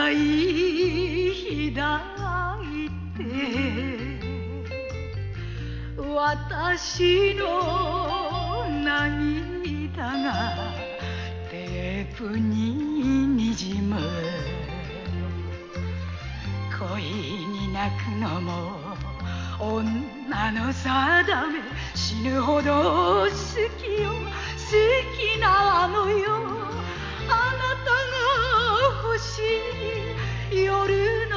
い開いて私の涙がテープににじむ恋に泣くのも女の定め死ぬほど好きよ好きなのよあなたが欲しい夜の